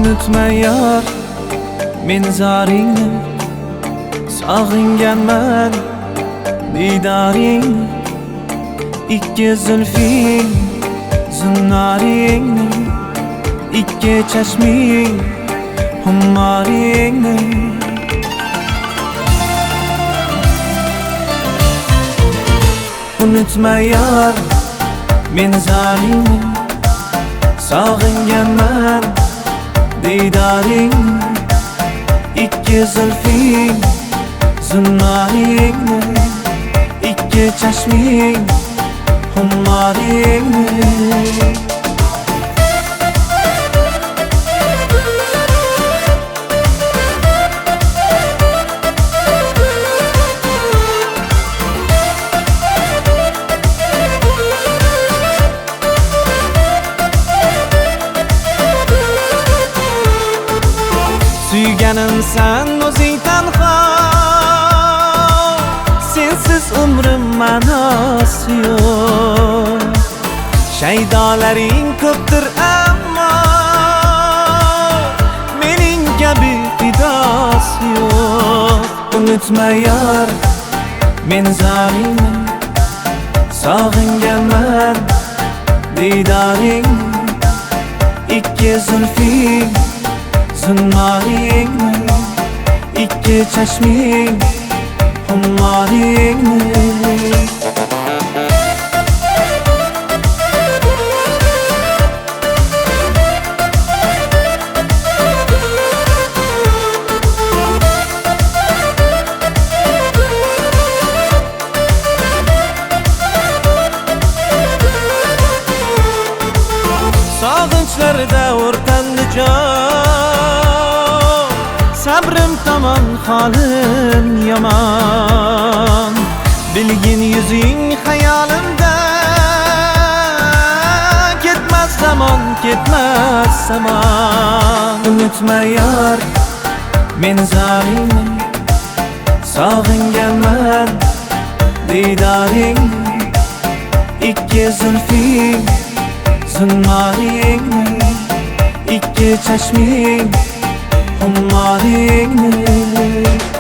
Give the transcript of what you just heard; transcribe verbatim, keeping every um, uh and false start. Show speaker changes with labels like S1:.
S1: Unutma yar men zoringni, sog'inganman didoringni. Ikki zulfing zunnoringni, ikki chashming hummoringni. Unutma yar men zoringni, sog'inganman didoringni. Ikki zulfing zunnoringni, ikki chashming hummoringni. Suyganim sen o'zing tanho, sensiz umrim ma'nosi yo'q. Shaydolaring ko'pdir ammo mening kabi fidosi yo'q. Unutma yar men zoringni, sog'inganman didoringni. Ikki zulfing zunnoringni, ikki chashming hummoringni. Sog'inchlarda o'rtandi jon, sabrim tomon holim yomon. Bilgin yuzing xayolimda, ketmas zamon, ketmas zamon. Unutma yar men zoringni, sog'inganman didoringni. Ikki zulfing zunnoringni, ikki chashming hummoringni.